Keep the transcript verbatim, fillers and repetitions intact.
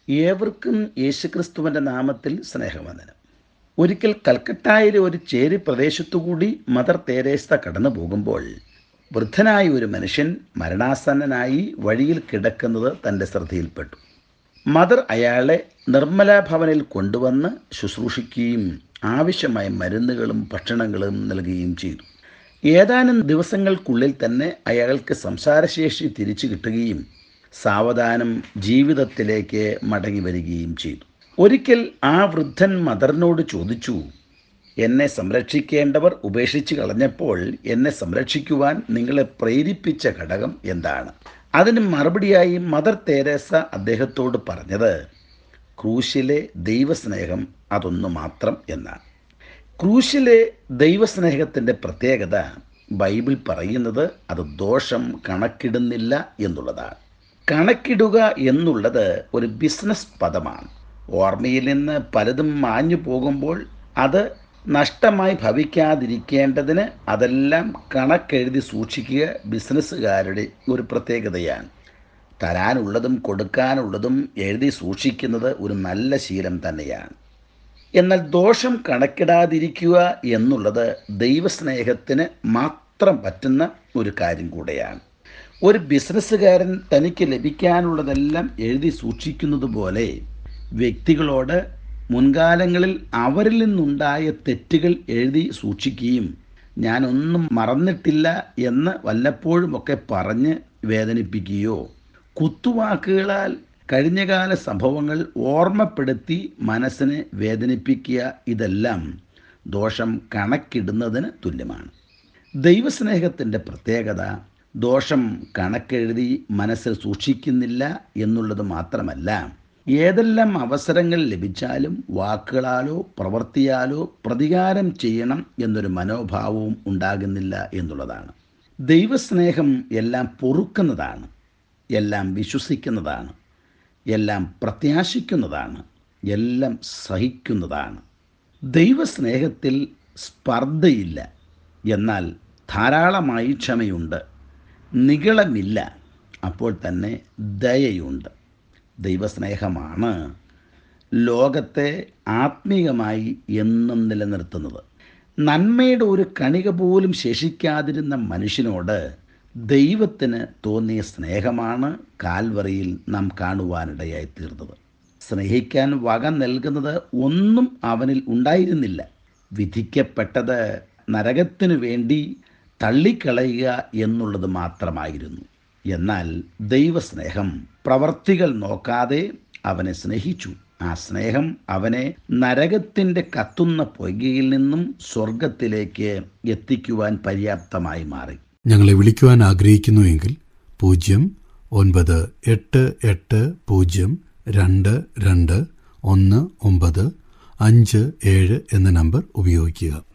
ഏവർക്കും യേശുക്രിസ്തുവിൻ്റെ നാമത്തിൽ സ്നേഹവന്ദനം. ഒരിക്കൽ കൽക്കട്ടയിലെ ഒരു ചേരി പ്രദേശത്തുകൂടി മദർ തെരേസ കടന്നു പോകുമ്പോൾ വൃദ്ധനായ ഒരു മനുഷ്യൻ മരണാസന്നനായി വഴിയിൽ കിടക്കുന്നത് തൻ്റെ ശ്രദ്ധയിൽപ്പെട്ടു. മദർ അയാളെ നിർമ്മല ഭവനിൽ കൊണ്ടുവന്ന് ശുശ്രൂഷിക്കുകയും ആവശ്യമായ മരുന്നുകളും ഭക്ഷണങ്ങളും നൽകുകയും ചെയ്തു. ഏതാനും ദിവസങ്ങൾക്കുള്ളിൽ തന്നെ അയാൾക്ക് സംസാരശേഷി തിരിച്ചു കിട്ടുകയും സാവധാനം ജീവിതത്തിലേക്ക് മടങ്ങി വരികയും ചെയ്തു. ഒരിക്കൽ ആ വൃദ്ധൻ മദറിനോട് ചോദിച്ചു, എന്നെ സംരക്ഷിക്കേണ്ടവർ ഉപേക്ഷിച്ച് കളഞ്ഞപ്പോൾ എന്നെ സംരക്ഷിക്കുവാൻ നിങ്ങളെ പ്രേരിപ്പിച്ച ഘടകം എന്താണ്? അതിന് മറുപടിയായി മദർ തെരേസ അദ്ദേഹത്തോട് പറഞ്ഞത്, ക്രൂശിലെ ദൈവസ്നേഹം അതൊന്നു മാത്രം എന്നാണ്. ക്രൂശിലെ ദൈവസ്നേഹത്തിൻ്റെ പ്രത്യേകത ബൈബിൾ പറയുന്നത് അത് ദോഷം കണക്കിടുന്നില്ല എന്നുള്ളതാണ്. കണക്കിടുക എന്നുള്ളത് ഒരു ബിസിനസ് പദമാണ്. ഓർമ്മയിൽ നിന്ന് പലതും മാഞ്ഞു പോകുമ്പോൾ അത് നഷ്ടമായി ഭവിക്കാതിരിക്കേണ്ടതിന് അതെല്ലാം കണക്കെഴുതി സൂക്ഷിക്കുക ബിസിനസ്സുകാരുടെ ഒരു പ്രത്യേകതയാണ്. തരാനുള്ളതും കൊടുക്കാനുള്ളതും എഴുതി സൂക്ഷിക്കുന്നത് ഒരു നല്ല ശീലം തന്നെയാണ്. എന്നാൽ ദോഷം കണക്കിടാതിരിക്കുക എന്നുള്ളത് ദൈവസ്നേഹത്തിന് മാത്രം പറ്റുന്ന ഒരു കാര്യം കൂടെയാണ്. ഒരു ബിസിനസ്സുകാരൻ തനിക്ക് ലഭിക്കാനുള്ളതെല്ലാം എഴുതി സൂക്ഷിക്കുന്നത് പോലെ വ്യക്തികളോട് മുൻകാലങ്ങളിൽ അവരിൽ നിന്നുണ്ടായ തെറ്റുകൾ എഴുതി സൂക്ഷിക്കുകയും ഞാനൊന്നും മറന്നിട്ടില്ല എന്ന് വല്ലപ്പോഴുമൊക്കെ പറഞ്ഞ് വേദനിപ്പിക്കുകയോ കുത്തുവാക്കുകളാൽ കഴിഞ്ഞകാല സംഭവങ്ങൾ ഓർമ്മപ്പെടുത്തി മനസ്സിനെ വേദനിപ്പിക്കുക, ഇതെല്ലാം ദോഷം കണക്കിടുന്നതിന് തുല്യമാണ്. ദൈവസ്നേഹത്തിൻ്റെ പ്രത്യേകത ദോഷം കണക്കെഴുതി മനസ്സിൽ സൂക്ഷിക്കുന്നില്ല എന്നുള്ളത് മാത്രമല്ല, ഏതെല്ലാം അവസരങ്ങൾ ലഭിച്ചാലും വാക്കുകളാലോ പ്രവൃത്തിയാലോ പ്രതികാരം ചെയ്യണം എന്നൊരു മനോഭാവവും ഉണ്ടാകുന്നില്ല എന്നുള്ളതാണ്. ദൈവസ്നേഹം എല്ലാം പൊറുക്കുന്നതാണ്, എല്ലാം വിശ്വസിക്കുന്നതാണ്, എല്ലാം പ്രത്യാശിക്കുന്നതാണ്, എല്ലാം സഹിക്കുന്നതാണ്. ദൈവസ്നേഹത്തിൽ സ്പർദ്ധയില്ല, എന്നാൽ ധാരാളമായി ക്ഷമയുണ്ട്. നിഗളമില്ല, അപ്പോൾ തന്നെ ദയയുണ്ട്. ദൈവസ്നേഹമാണ് ലോകത്തെ ആത്മീയമായി എന്നും നിലനിർത്തുന്നത്. നന്മയുടെ ഒരു കണിക പോലും ശേഷിക്കാതിരുന്ന മനുഷ്യനോട് ദൈവത്തിന് തോന്നിയ സ്നേഹമാണ് കാൽവറിയിൽ നാം കാണുവാനിടയായി തീർന്നത്. സ്നേഹിക്കാൻ വക നൽകുന്നത് ഒന്നും അവനിൽ ഉണ്ടായിരുന്നില്ല. വിധിക്കപ്പെട്ടത് നരകത്തിനു വേണ്ടി തള്ളിക്കളയുക എന്നുള്ളത് മാത്രമായിരുന്നു. എന്നാൽ ദൈവസ്നേഹം പ്രവർത്തികൾ നോക്കാതെ അവനെ സ്നേഹിച്ചു. ആ സ്നേഹം അവനെ നരകത്തിൻ്റെ കത്തുന്ന പൊയ്കയിൽ നിന്നും സ്വർഗത്തിലേക്ക് എത്തിക്കുവാൻ പര്യാപ്തമായി മാറി. ഞങ്ങളെ വിളിക്കുവാൻ ആഗ്രഹിക്കുന്നുവെങ്കിൽ പൂജ്യം ഒൻപത് എട്ട് എട്ട് പൂജ്യം രണ്ട് രണ്ട് ഒന്ന് ഒമ്പത് അഞ്ച് ഏഴ് എന്ന നമ്പർ ഉപയോഗിക്കുക.